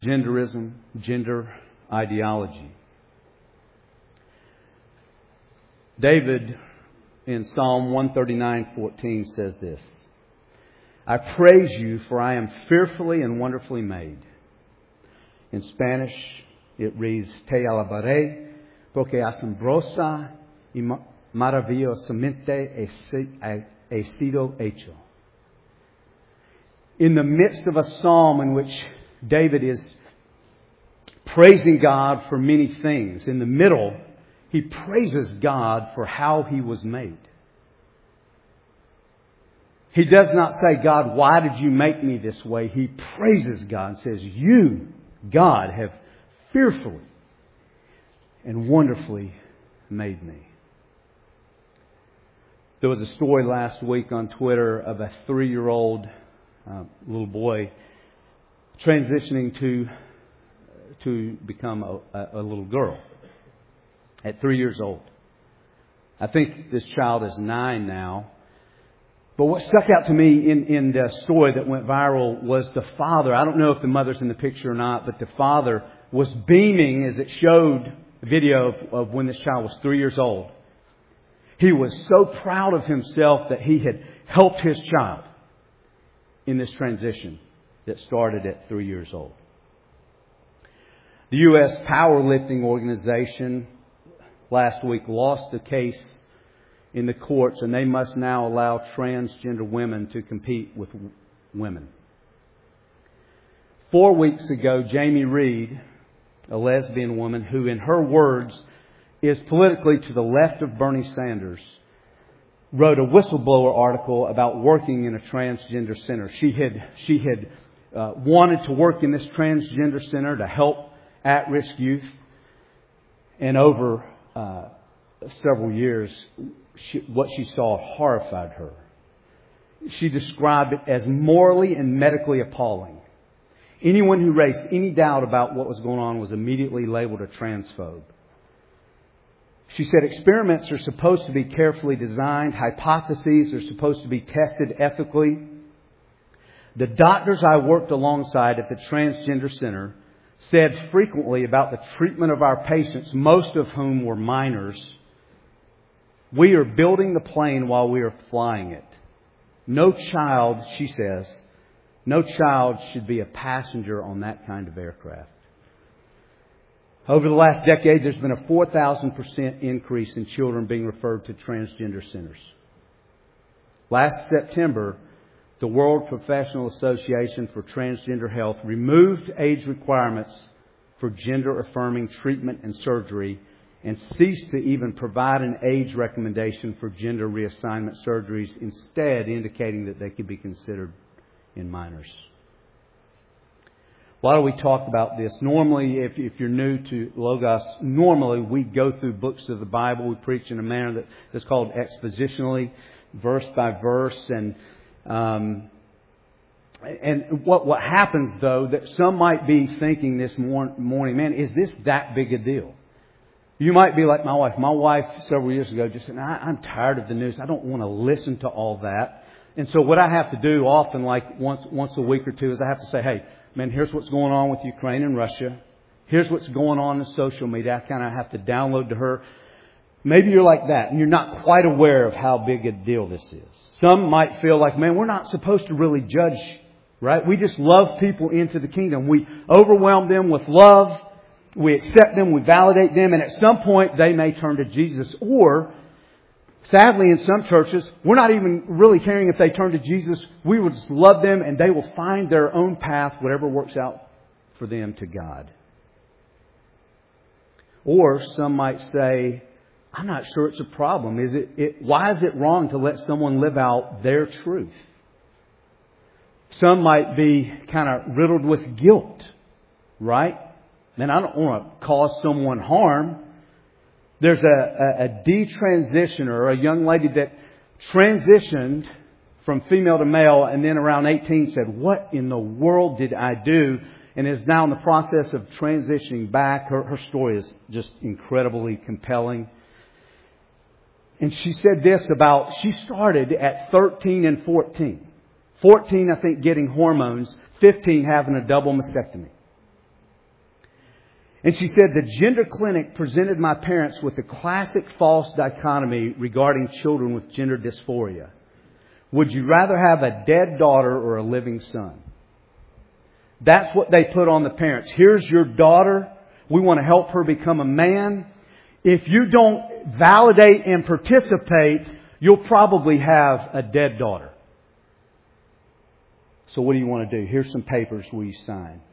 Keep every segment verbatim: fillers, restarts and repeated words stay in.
Genderism, gender ideology. David in Psalm one thirty-nine fourteen says this: I praise you, for I am fearfully and wonderfully made. In Spanish, it reads, Te alabaré, porque asombrosa y maravillosamente he sido hecho. In the midst of a psalm in which David is praising God for many things, in the middle, he praises God for how he was made. He does not say, God, why did you make me this way? He praises God and says, you, God, have fearfully and wonderfully made me. There was a story last week on Twitter of a three-year-old uh, little boy transitioning to to become a, a, a little girl at three years old. I think this child is nine now. But what stuck out to me in, in the story that went viral was the father. I don't know if the mother's in the picture or not, but the father was beaming as it showed a video of, of when this child was three years old. He was so proud of himself that he had helped his child in this transition that started at three years old. The U S powerlifting organization last week lost the case in the courts, and they must now allow transgender women to compete with women. Four weeks ago, Jamie Reed, a lesbian woman who, in her words, is politically to the left of Bernie Sanders, wrote a whistleblower article about working in a transgender center. She had she had uh, wanted to work in this transgender center to help at-risk youth, and over uh, several years, she, what she saw horrified her. She described it as morally and medically appalling. Anyone who raised any doubt about what was going on was immediately labeled a transphobe. She said experiments are supposed to be carefully designed. Hypotheses are supposed to be tested ethically. The doctors I worked alongside at the Transgender Center said frequently about the treatment of our patients, most of whom were minors, we are building the plane while we are flying it. No child, she says, no child should be a passenger on that kind of aircraft. Over the last decade, there's been a four thousand percent increase in children being referred to transgender centers. Last September, the World Professional Association for Transgender Health removed age requirements for gender-affirming treatment and surgery and ceased to even provide an age recommendation for gender reassignment surgeries, instead indicating that they could be considered in minors. Why do we talk about this? Normally, if, if you're new to Logos, normally we go through books of the Bible. We preach in a manner that is called expositionally, verse by verse. And um, and what what happens, though, that some might be thinking this mor- morning, man, is this that big a deal? You might be like my wife. My wife, several years ago, just said, I, I'm tired of the news. I don't want to listen to all that. And so what I have to do often, like once once a week or two, is I have to say, hey, man, here's what's going on with Ukraine and Russia. Here's what's going on in social media. I kind of have to download to her. Maybe you're like that and you're not quite aware of how big a deal this is. Some might feel like, man, we're not supposed to really judge, right? We just love people into the kingdom. We overwhelm them with love. We accept them. We validate them. And at some point, they may turn to Jesus. Or, sadly, in some churches, we're not even really caring if they turn to Jesus. We will just love them and they will find their own path, whatever works out for them, to God. Or some might say, I'm not sure it's a problem. Is it, it, why is it wrong to let someone live out their truth? Some might be kind of riddled with guilt, right? Man, I don't want to cause someone harm. There's a, a, a detransitioner, a young lady that transitioned from female to male and then around eighteen said, what in the world did I do? And is now in the process of transitioning back. Her, her story is just incredibly compelling. And she said this about, she started at thirteen and fourteen. fourteen, I think, getting hormones. fifteen, having a double mastectomy. And she said, the gender clinic presented my parents with the classic false dichotomy regarding children with gender dysphoria. Would you rather have a dead daughter or a living son? That's what they put on the parents. Here's your daughter. We want to help her become a man. If you don't validate and participate, you'll probably have a dead daughter. So what do you want to do? Here's some papers will you sign?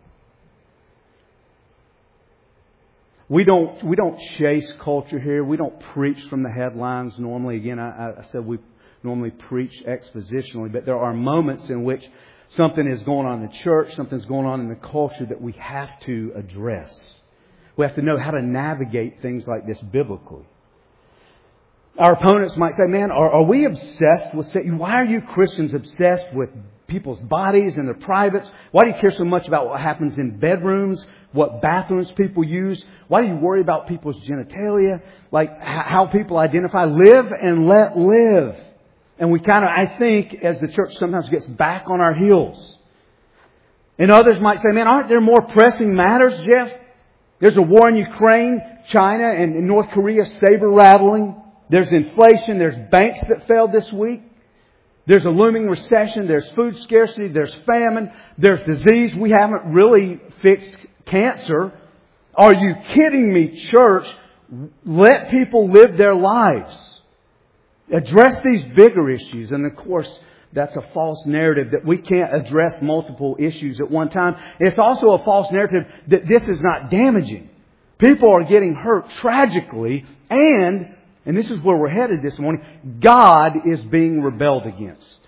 We don't we don't chase culture here. We don't preach from the headlines normally. Again, I, I said we normally preach expositionally, but there are moments in which something is going on in the church, something's going on in the culture that we have to address. We have to know how to navigate things like this biblically. Our opponents might say, man, are, are we obsessed with sex? Why are you Christians obsessed with people's bodies and their privates? Why do you care so much about what happens in bedrooms, what bathrooms people use? Why do you worry about people's genitalia? Like how people identify? Live and let live. And we kind of, I think, as the church sometimes gets back on our heels. And others might say, man, aren't there more pressing matters, Jeff? There's a war in Ukraine, China, and North Korea saber rattling. There's inflation. There's banks that failed this week. There's a looming recession. There's food scarcity. There's famine. There's disease. We haven't really fixed cancer. Are you kidding me, church? Let people live their lives. Address these bigger issues. And of course, that's a false narrative that we can't address multiple issues at one time. It's also a false narrative that this is not damaging. People are getting hurt tragically, and, and this is where we're headed this morning, God is being rebelled against.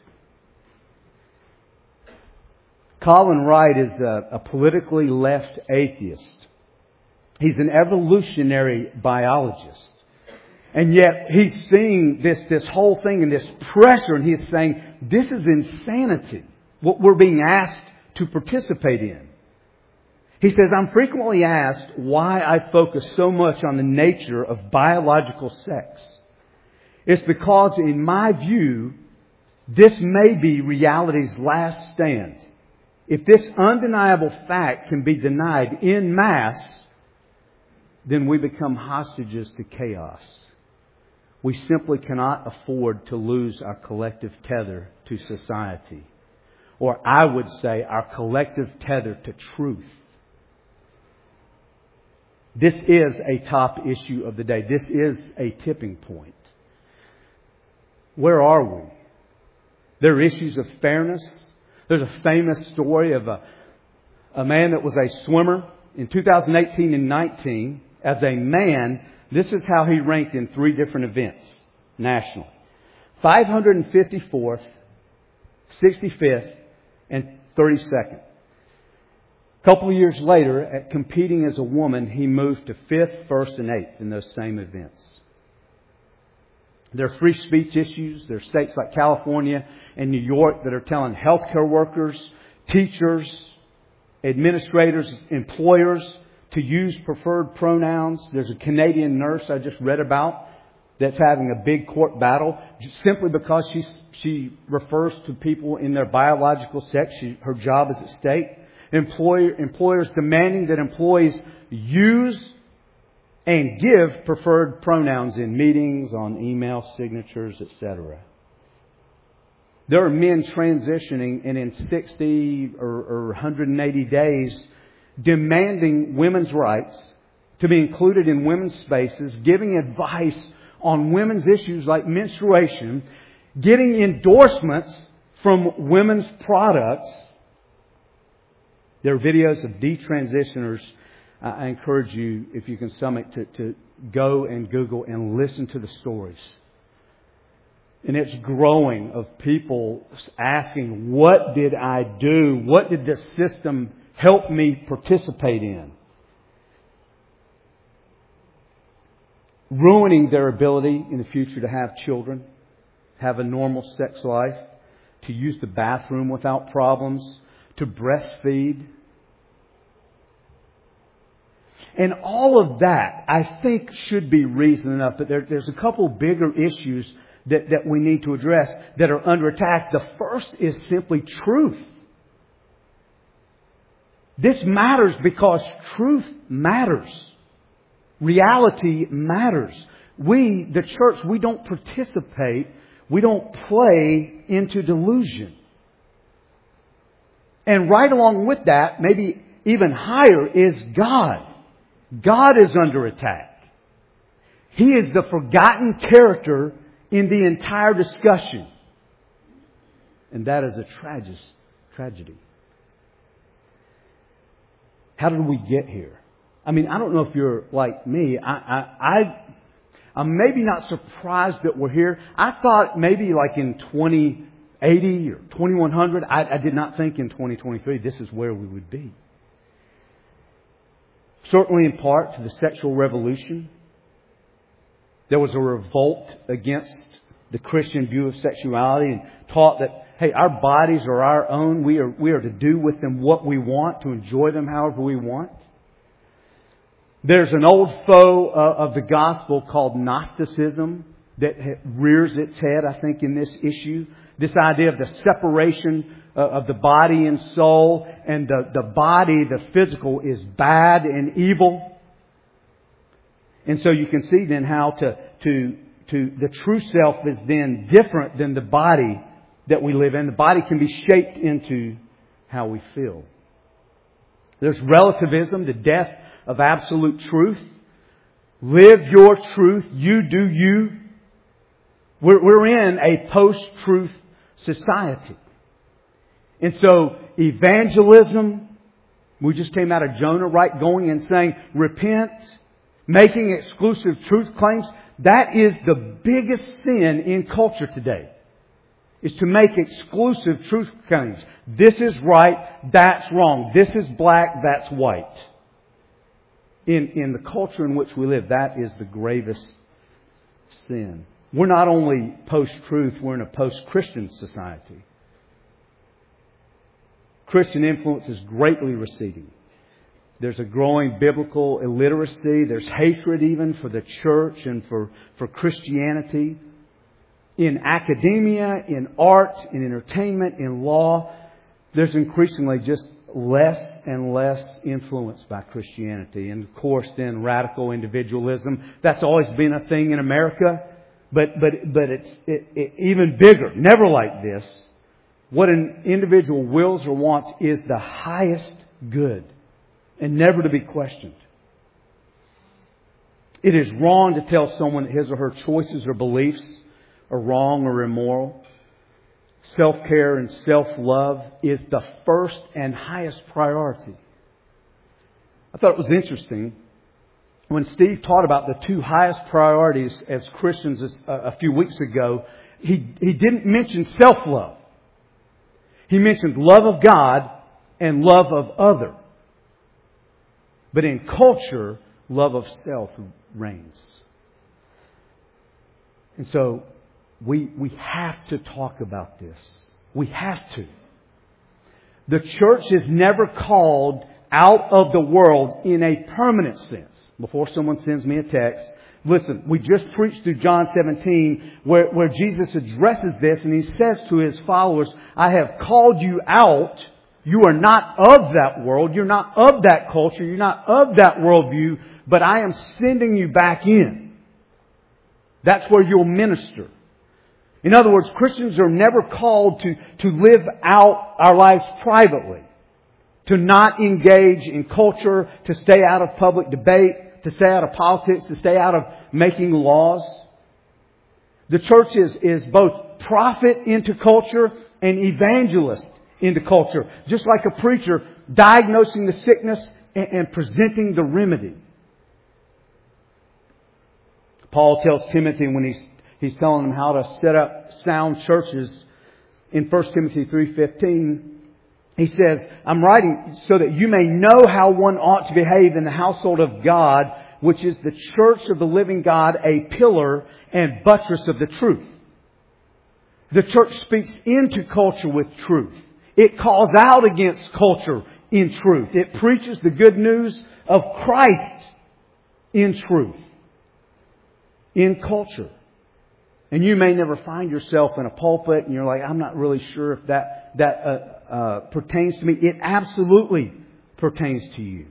Colin Wright is a, a politically left atheist. He's an evolutionary biologist. And yet he's seeing this, this whole thing and this pressure, and he's saying, this is insanity, what we're being asked to participate in. He says, I'm frequently asked why I focus so much on the nature of biological sex. It's because, in my view, this may be reality's last stand. If this undeniable fact can be denied en masse, then we become hostages to chaos. We simply cannot afford to lose our collective tether to society. Or I would say our collective tether to truth. This is a top issue of the day. This is a tipping point. Where are we? There are issues of fairness. There's a famous story of a, a man that was a swimmer in two thousand eighteen and nineteen. As a man, this is how he ranked in three different events nationally. five hundred fifty-fourth, sixty-fifth, and thirty-second. A couple of years later, at competing as a woman, he moved to fifth, first, and eighth in those same events. There are free speech issues. There are states like California and New York that are telling healthcare workers, teachers, administrators, employers to use preferred pronouns. There's a Canadian nurse I just read about that's having a big court battle simply because she she refers to people in their biological sex. She, her job is at stake. Employer, employers demanding that employees use and give preferred pronouns in meetings, on email signatures, et cetera. There are men transitioning and in sixty or, or one hundred eighty days demanding women's rights to be included in women's spaces, giving advice on women's issues like menstruation, getting endorsements from women's products. There are videos of detransitioners. I encourage you, if you can stomach, to, to go and Google and listen to the stories. And it's growing of people asking, what did I do? What did the system help me participate in? Ruining their ability in the future to have children, have a normal sex life, to use the bathroom without problems, to breastfeed. And all of that, I think, should be reason enough. But there, there's a couple bigger issues that, that we need to address that are under attack. The first is simply truth. This matters because truth matters. Reality matters. We, the church, we don't participate. We don't play into delusion. And right along with that, maybe even higher, is God. God is under attack. He is the forgotten character in the entire discussion. And that is a tragedy. tragedy. How did we get here? I mean, I don't know if you're like me. I, I, I, I'm maybe not surprised that we're here. I thought maybe like in twenty eighty or twenty-one hundred, I, I did not think in twenty twenty-three this is where we would be. Certainly in part to the sexual revolution. There was a revolt against the Christian view of sexuality and taught that, hey, our bodies are our own. We are, we are to do with them what we want, to enjoy them however we want. There's an old foe uh, of the gospel called Gnosticism that rears its head, I think, in this issue. This idea of the separation uh, of the body and soul, and the, the body, the physical, is bad and evil. And so you can see then how to, to, to the true self is then different than the body that we live in. The body can be shaped into how we feel. There's relativism, the death of absolute truth. Live your truth. You do you. We're, we're in a post-truth society. And so evangelism, we just came out of Jonah, right? Going and saying, repent, making exclusive truth claims. That is the biggest sin in culture today. Is to make exclusive truth claims. This is right, that's wrong. This is black, that's white. In, in the culture in which we live, that is the gravest sin. We're not only post-truth, we're in a post-Christian society. Christian influence is greatly receding. There's a growing biblical illiteracy. There's hatred even for the church and for, for Christianity. In academia, in art, in entertainment, in law, there's increasingly just less and less influenced by Christianity. And of course then radical individualism. That's always been a thing in America. But but but it's it, it, even bigger. Never like this. What an individual wills or wants is the highest good and never to be questioned. It is wrong to tell someone that his or her choices or beliefs are wrong or immoral. Self-care and self-love is the first and highest priority. I thought it was interesting when Steve taught about the two highest priorities as Christians a few weeks ago. He, he didn't mention self-love. He mentioned love of God and love of other. But in culture, love of self reigns. And so we, we have to talk about this. We have to. The church is never called out of the world in a permanent sense. Before someone sends me a text, listen, we just preached through John seventeen where, where Jesus addresses this and He says to His followers, I have called you out. You are not of that world. You're not of that culture. You're not of that worldview. But I am sending you back in. That's where you'll minister. In other words, Christians are never called to, to live out our lives privately. To not engage in culture. To stay out of public debate. To stay out of politics. To stay out of making laws. The church is, is both prophet into culture and evangelist into culture. Just like a preacher diagnosing the sickness and, and presenting the remedy. Paul tells Timothy when he's, he's telling him how to set up sound churches in First Timothy three fifteen. He says, I'm writing so that you may know how one ought to behave in the household of God, which is the church of the living God, a pillar and buttress of the truth. The church speaks into culture with truth. It calls out against culture in truth. It preaches the good news of Christ in truth, in culture. And you may never find yourself in a pulpit and you're like, I'm not really sure if that, that uh, uh, pertains to me. It absolutely pertains to you.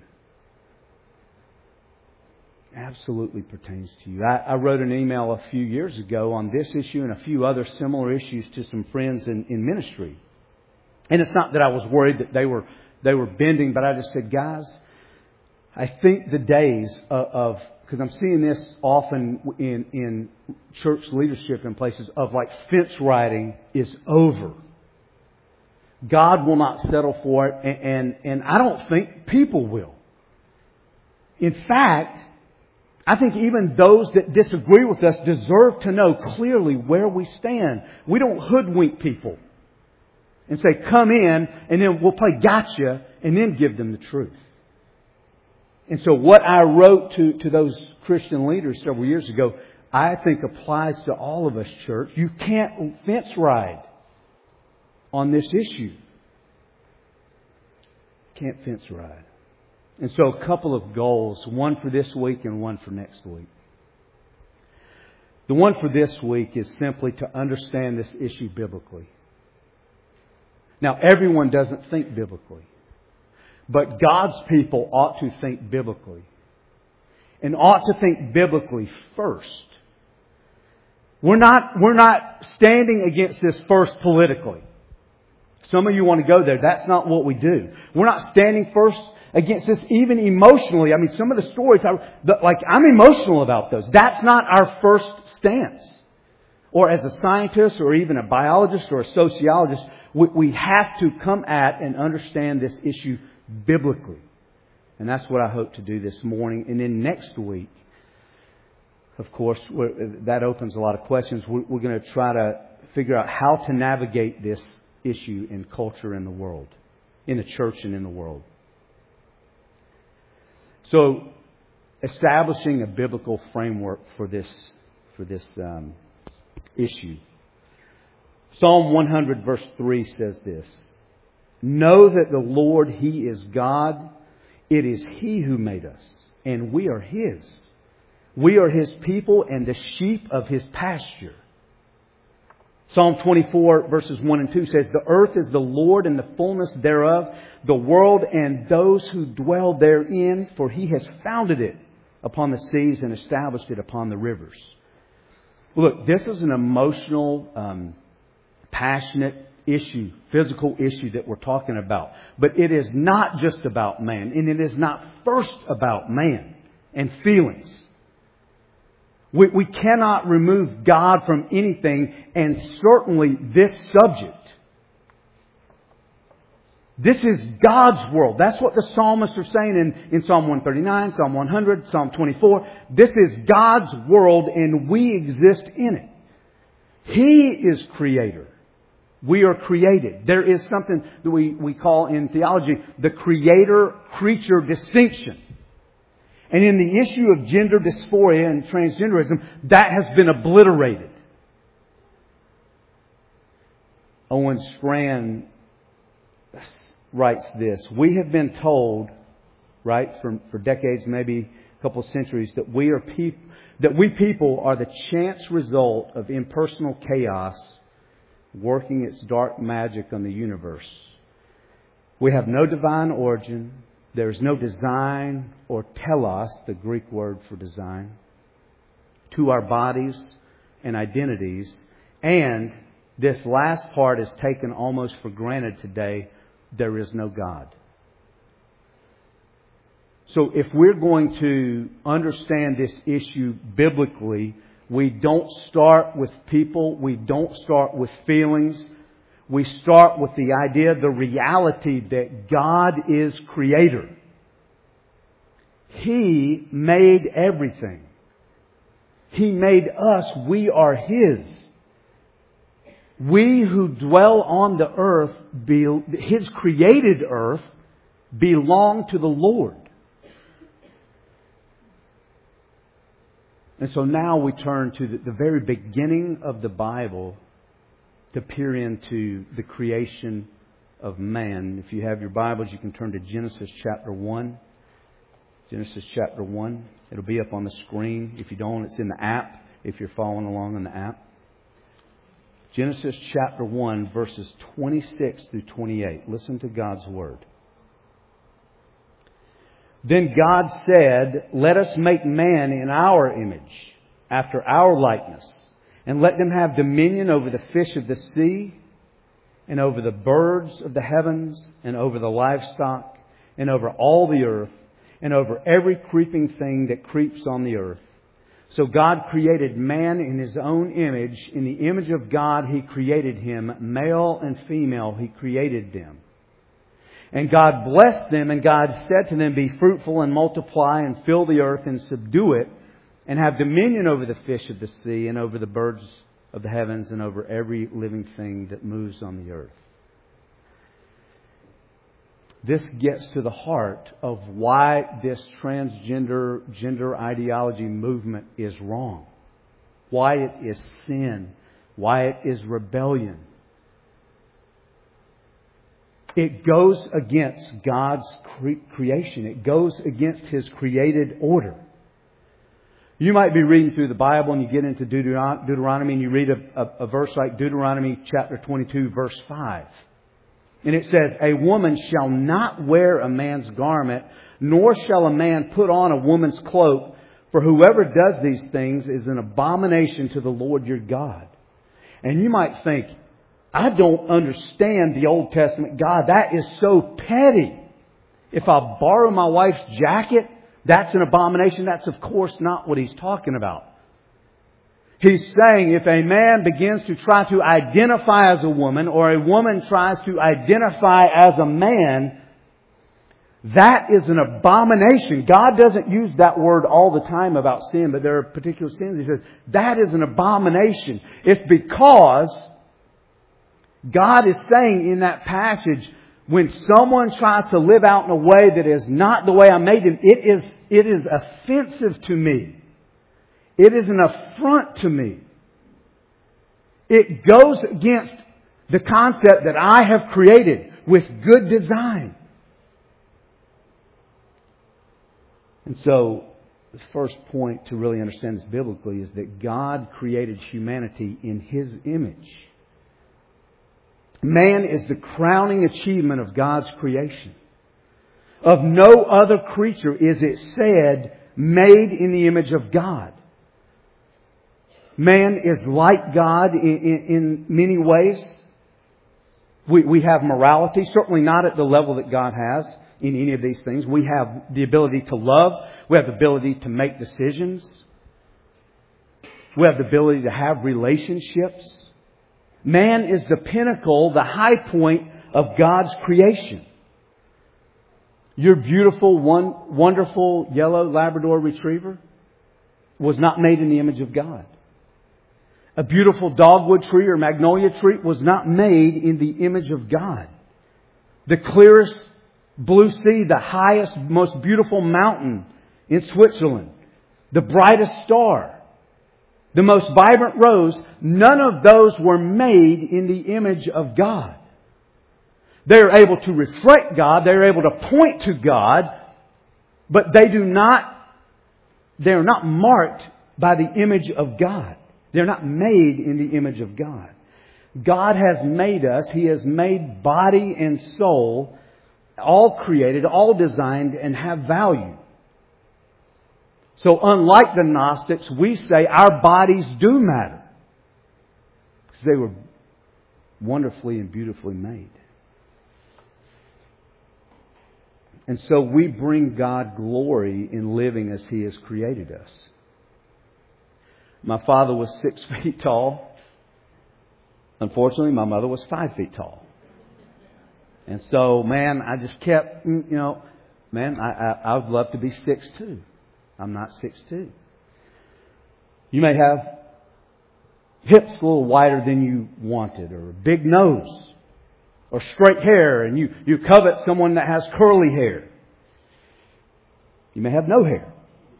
Absolutely pertains to you. I, I wrote an email a few years ago on this issue and a few other similar issues to some friends in, in ministry. And it's not that I was worried that they were they were bending, but I just said, guys, I think the days of, because I'm seeing this often in, in church leadership in places of like fence riding is over. God will not settle for it, and, and, and I don't think people will. In fact, I think even those that disagree with us deserve to know clearly where we stand. We don't hoodwink people and say, come in, and then we'll play gotcha, and then give them the truth. And so what I wrote to, to those Christian leaders several years ago, I think applies to all of us, church. You can't fence ride on this issue. Can't fence ride. And so a couple of goals, one for this week and one for next week. The one for this week is simply to understand this issue biblically. Now, everyone doesn't think biblically. But God's people ought to think biblically. And ought to think biblically first. We're not, we're not standing against this first politically. Some of you want to go there. That's not what we do. We're not standing first against this even emotionally. I mean, some of the stories, I, the, like I'm emotional about those. That's not our first stance. Or as a scientist or even a biologist or a sociologist, we, we have to come at and understand this issue biblically. And that's what I hope to do this morning. And then next week, of course, that opens a lot of questions. We're, we're going to try to figure out how to navigate this issue in culture in the world, in the church and in the world. So, establishing a biblical framework for this for this um, issue. Psalm one hundred verse three says this: "Know that the Lord, He is God. It is He who made us, and we are His. We are His people and the sheep of His pasture." Psalm twenty-four verses one and two says, "The earth is the Lord and the fullness thereof, the world and those who dwell therein, for He has founded it upon the seas and established it upon the rivers." Look, this is an emotional, um, passionate issue, physical issue that we're talking about. But it is not just about man, and it is not first about man and feelings. We, we cannot remove God from anything, and certainly this subject. This is God's world. That's what the psalmists are saying in, in Psalm one thirty-nine, Psalm one hundred, Psalm twenty-four. This is God's world, and we exist in it. He is Creator. We are created. There is something that we, we call in theology the Creator-creature distinction. And in the issue of gender dysphoria and transgenderism, that has been obliterated. Owen Strachan writes this: "We have been told, right, for, for decades, maybe a couple of centuries, that we are peop- that we people are the chance result of impersonal chaos working its dark magic on the universe. We have no divine origin. There is no design or telos, the Greek word for design, to our bodies and identities. And this last part is taken almost for granted today. There is no God." So if we're going to understand this issue biblically, we don't start with people. We don't start with feelings. We start with the idea, the reality that God is Creator. He made everything. He made us. We are His. We who dwell on the earth, His created earth, belong to the Lord. And so now we turn to the very beginning of the Bible to peer into the creation of man. If you have your Bibles, you can turn to Genesis chapter one. Genesis chapter one. It'll be up on the screen. If you don't, it's in the app, if you're following along in the app. Genesis chapter one, verses twenty-six through twenty-eight. Listen to God's Word. Then God said, let us make man in our image, after our likeness, and let them have dominion over the fish of the sea, and over the birds of the heavens, and over the livestock, and over all the earth, and over every creeping thing that creeps on the earth. So God created man in His own image. In the image of God He created him. Male and female He created them. And God blessed them, and God said to them, be fruitful and multiply and fill the earth and subdue it, and have dominion over the fish of the sea and over the birds of the heavens and over every living thing that moves on the earth. This gets to the heart of why this transgender gender ideology movement is wrong. Why it is sin. Why it is rebellion. It goes against God's cre- creation. It goes against His created order. You might be reading through the Bible and you get into Deuteron- Deuteronomy and you read a, a, a verse like Deuteronomy chapter twenty-two verse five. And it says, a woman shall not wear a man's garment, nor shall a man put on a woman's cloak, for whoever does these things is an abomination to the Lord your God. And you might think, I don't understand the Old Testament God. That is so petty. If I borrow my wife's jacket, that's an abomination. That's of course not what He's talking about. He's saying if a man begins to try to identify as a woman, or a woman tries to identify as a man, that is an abomination. God doesn't use that word all the time about sin, but there are particular sins. He says that is an abomination. It's because God is saying in that passage, when someone tries to live out in a way that is not the way I made them, it is, it is offensive to me. It is an affront to me. It goes against the concept that I have created with good design. And so, the first point to really understand this biblically is that God created humanity in His image. Man is the crowning achievement of God's creation. Of no other creature is it said, made in the image of God. Man is like God in, in, in many ways. We, we have morality, certainly not at the level that God has in any of these things. We have the ability to love. We have the ability to make decisions. We have the ability to have relationships. Man is the pinnacle, the high point of God's creation. Your beautiful, one, wonderful yellow Labrador retriever was not made in the image of God. A beautiful dogwood tree or magnolia tree was not made in the image of God. The clearest blue sea, the highest, most beautiful mountain in Switzerland, the brightest star, the most vibrant rose, none of those were made in the image of God. They're able to reflect God. They're able to point to God. But they do not, they're not marked by the image of God. They're not made in the image of God. God has made us. He has made body and soul all created, all designed, and have value. So unlike the Gnostics, we say our bodies do matter. Because they were wonderfully and beautifully made. And so we bring God glory in living as He has created us. My father was six feet tall. Unfortunately, my mother was five feet tall. And so, man, I just kept, you know, man, I, I, I would love to be six two. I'm not six two. You may have hips a little wider than you wanted, or a big nose, or straight hair, and you, you covet someone that has curly hair. You may have no hair.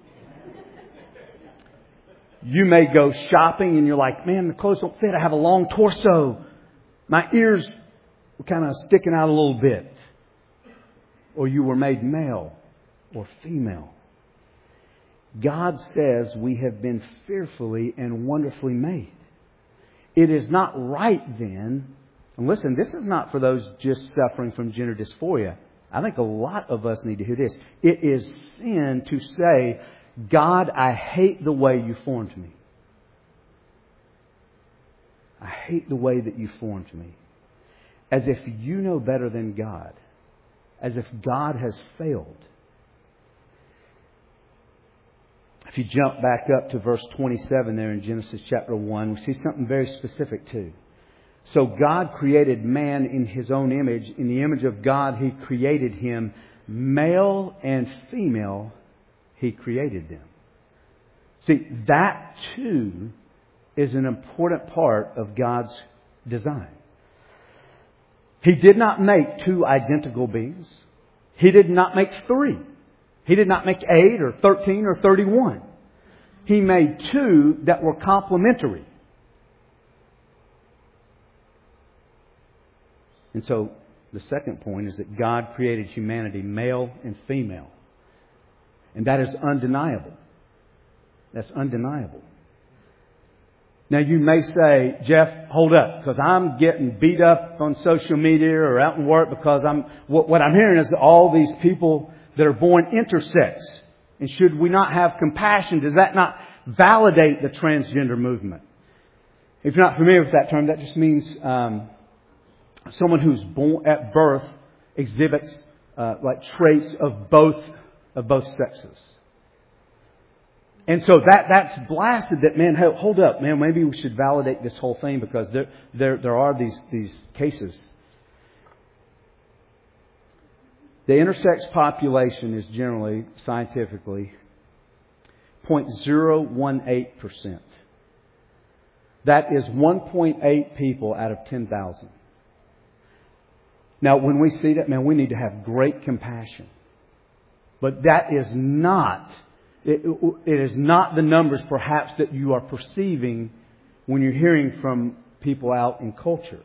You may go shopping and you're like, man, the clothes don't fit. I have a long torso. My ears were kind of sticking out a little bit. Or you were made male or female. God says we have been fearfully and wonderfully made. It is not right then, and listen, this is not for those just suffering from gender dysphoria. I think a lot of us need to hear this. It is sin to say, God, I hate the way you formed me. I hate the way that you formed me. As if you know better than God. As if God has failed. If you jump back up to verse twenty-seven there in Genesis chapter one, we see something very specific too. So God created man in His own image. In the image of God, He created him. Male and female, He created them. See, that too is an important part of God's design. He did not make two identical beings. He did not make three. He did not make eight or thirteen or thirty-one. He made two that were complementary. And so the second point is that God created humanity male and female. And that is undeniable. That's undeniable. Now you may say, Jeff, hold up, because I'm getting beat up on social media or out in work because I'm what, what I'm hearing is that all these people that are born intersex. And should we not have compassion? Does that not validate the transgender movement? If you're not familiar with that term, that just means um, someone who's born at birth exhibits uh, like traits of both of both sexes. And so that that's blasted that, man, hold up, man, maybe we should validate this whole thing because there there there are these these cases. The intersex population is generally, scientifically, zero point zero one eight percent. That is one point eight people out of ten thousand. Now, when we see that, man, we need to have great compassion. But that is not... It, it is not the numbers perhaps that you are perceiving when you're hearing from people out in culture.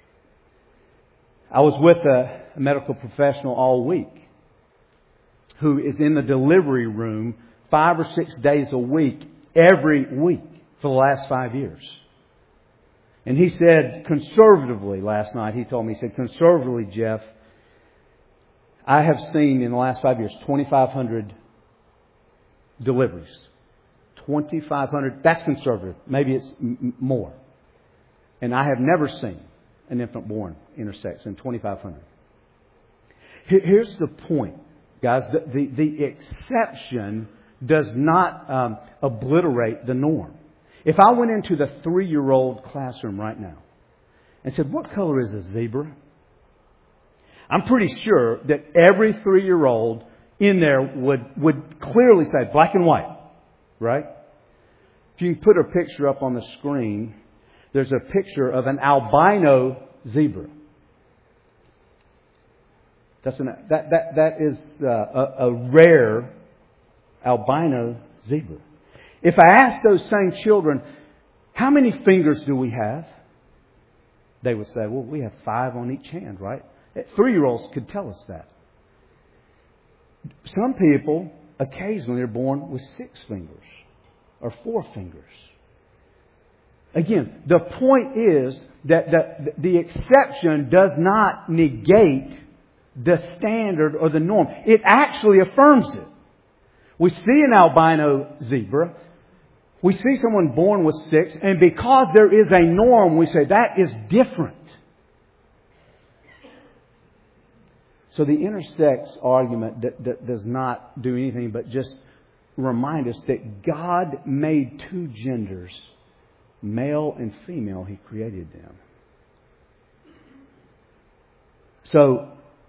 I was with a, a medical professional all week who is in the delivery room five or six days a week, every week for the last five years. And he said conservatively last night, he told me, he said, conservatively, Jeff, I have seen in the last five years twenty-five hundred deliveries. twenty-five hundred. That's conservative. Maybe it's m- more. And I have never seen an infant born intersex in twenty-five hundred. Here's the point, guys. The, the, the exception does not um, obliterate the norm. If I went into the three-year-old classroom right now and said, what color is a zebra? I'm pretty sure that every three-year-old in there would, would clearly say black and white, right? If you can put a picture up on the screen, there's a picture of an albino zebra. That's an, that, that, that is uh, a, a rare albino zebra. If I ask those same children, how many fingers do we have? They would say, well, we have five on each hand, right? Three-year-olds could tell us that. Some people occasionally are born with six fingers or four fingers. Again, the point is that the, the exception does not negate the standard or the norm. It actually affirms it. We see an albino zebra. We see someone born with six, and because there is a norm, we say that is different. So the intersex argument that, that does not do anything but just remind us that God made two genders, male and female. He created them. So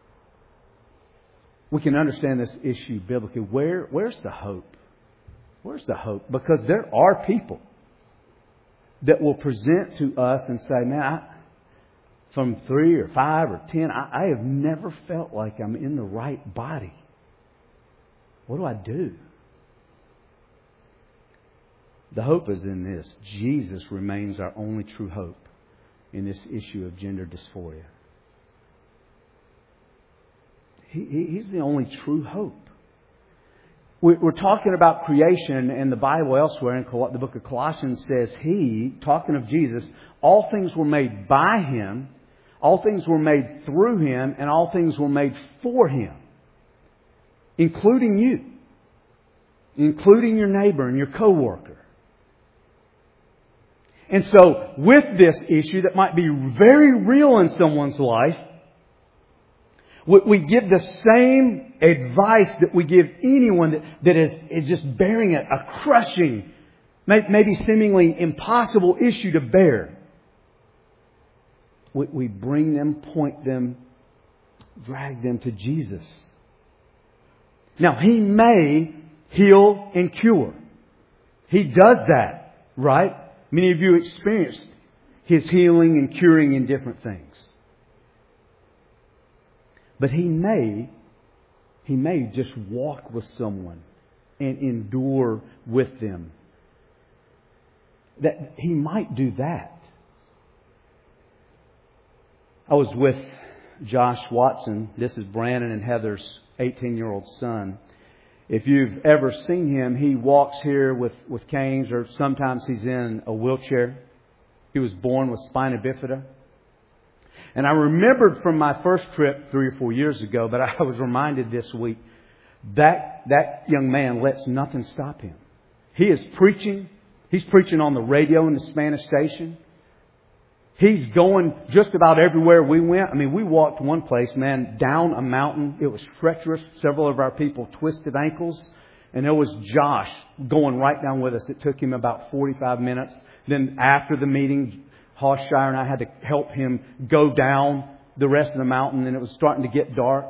we can understand this issue biblically. Where, where's the hope? Where's the hope? Because there are people that will present to us and say, man, I, from three or five or ten, I, I have never felt like I'm in the right body. What do I do? The hope is in this. Jesus remains our only true hope in this issue of gender dysphoria. He, he's the only true hope. We're talking about creation, and the Bible elsewhere in the book of Colossians says He, talking of Jesus, all things were made by Him. All things were made through Him, and all things were made for Him, including you, including your neighbor and your coworker. And so, with this issue that might be very real in someone's life, we give the same advice that we give anyone that, that is, is just bearing a, a crushing, maybe seemingly impossible issue to bear. We, we bring them, point them, drag them to Jesus. Now, He may heal and cure. He does that, right? Many of you experienced His healing and curing in different things. But He may, He may just walk with someone and endure with them. That He might do that. I was with Josh Watson. This is Brandon and Heather's eighteen-year-old son. If you've ever seen him, he walks here with, with canes, or sometimes he's in a wheelchair. He was born with spina bifida. And I remembered from my first trip three or four years ago, but I was reminded this week, that that young man lets nothing stop him. He is preaching. He's preaching on the radio in the Spanish station. He's going just about everywhere we went. I mean, we walked one place, man, down a mountain. It was treacherous. Several of our people twisted ankles. And there was Josh going right down with us. It took him about forty-five minutes. Then after the meeting, Hoshire and I had to help him go down the rest of the mountain, and it was starting to get dark.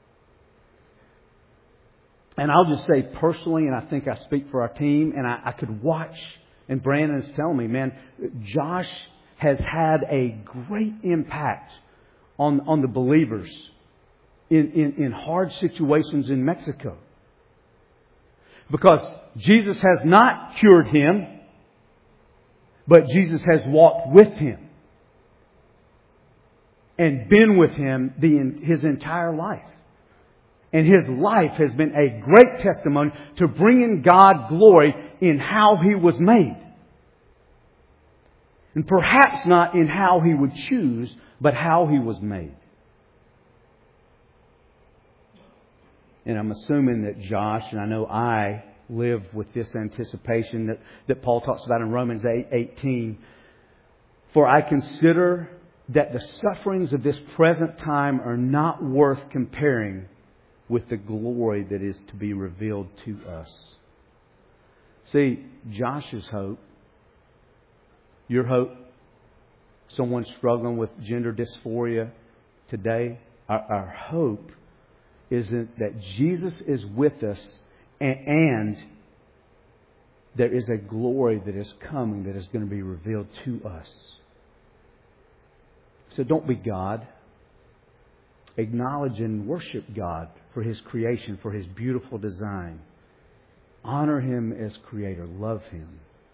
And I'll just say personally, and I think I speak for our team, and I, I could watch, and Brandon is telling me, man, Josh has had a great impact on, on the believers in, in, in hard situations in Mexico. Because Jesus has not cured him, but Jesus has walked with him and been with him the, his entire life. And his life has been a great testimony to bringing God glory in how He was made. And perhaps not in how He would choose, but how He was made. And I'm assuming that Josh, and I know I, live with this anticipation that, that Paul talks about in Romans eight eighteen. For I consider that the sufferings of this present time are not worth comparing with the glory that is to be revealed to us. See, Josh's hope, your hope, someone struggling with gender dysphoria today, our, our hope is that Jesus is with us, and, and there is a glory that is coming that is going to be revealed to us. So don't be God. Acknowledge and worship God for His creation, for His beautiful design. Honor Him as Creator. Love Him.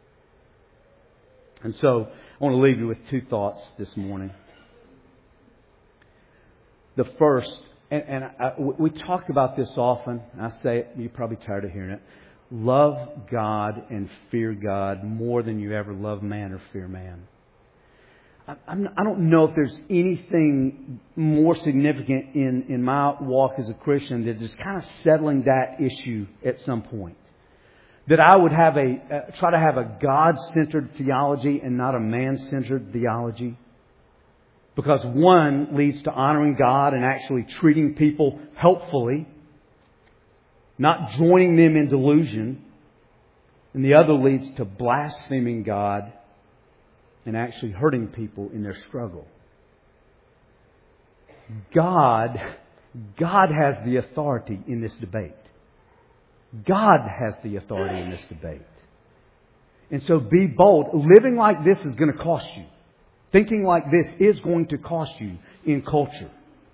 And so I want to leave you with two thoughts this morning. The first, and, and I, we talk about this often. I say it, you're probably tired of hearing it. Love God and fear God more than you ever love man or fear man. I, I'm, I don't know if there's anything more significant in, in my walk as a Christian than just kind of settling that issue at some point. That I would have a uh, try to have a God-centered theology and not a man-centered theology. Because one leads to honoring God and actually treating people helpfully, not joining them in delusion. And the other leads to blaspheming God and actually hurting people in their struggle. God, God has the authority in this debate. God has the authority in this debate. And so be bold. Living like this is going to cost you. Thinking like this is going to cost you in culture.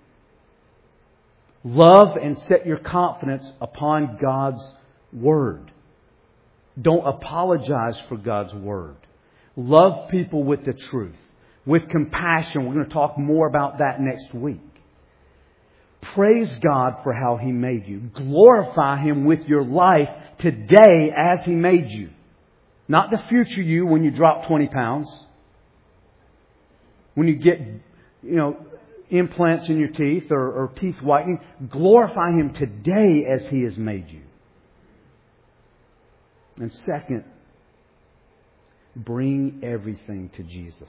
Love and set your confidence upon God's Word. Don't apologize for God's Word. Love people with the truth. With compassion. We're going to talk more about that next week. Praise God for how He made you. Glorify Him with your life today as He made you. Not the future you when you drop twenty pounds. When you get, you know, implants in your teeth or, or teeth whitening. Glorify Him today as He has made you. And second, bring everything to Jesus.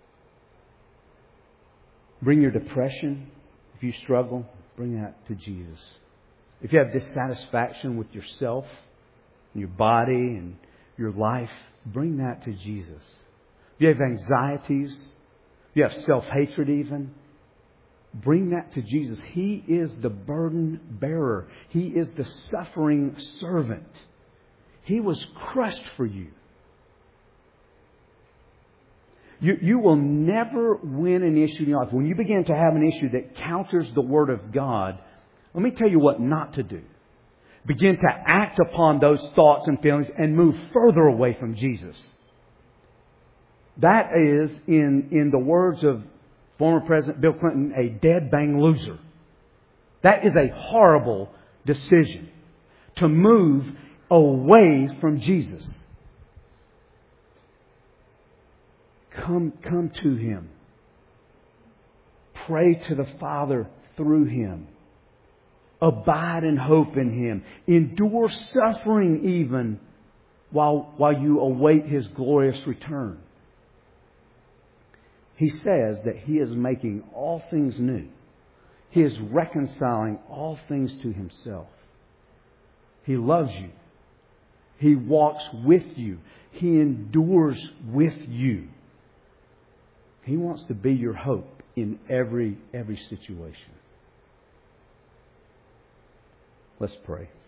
Bring your depression. If you struggle, bring that to Jesus. If you have dissatisfaction with yourself, and your body, and your life, bring that to Jesus. If you have anxieties, if you have self-hatred even, bring that to Jesus. He is the burden bearer. He is the suffering servant. He was crushed for you. You, you will never win an issue in your life. When you begin to have an issue that counters the Word of God, let me tell you what not to do. Begin to act upon those thoughts and feelings and move further away from Jesus. That is, in, in the words of former President Bill Clinton, a dead bang loser. That is a horrible decision. To move away from Jesus. Come, come to Him. Pray to the Father through Him. Abide and hope in Him. Endure suffering even while, while you await His glorious return. He says that He is making all things new. He is reconciling all things to Himself. He loves you. He walks with you. He endures with you. He wants to be your hope in every, every situation. Let's pray.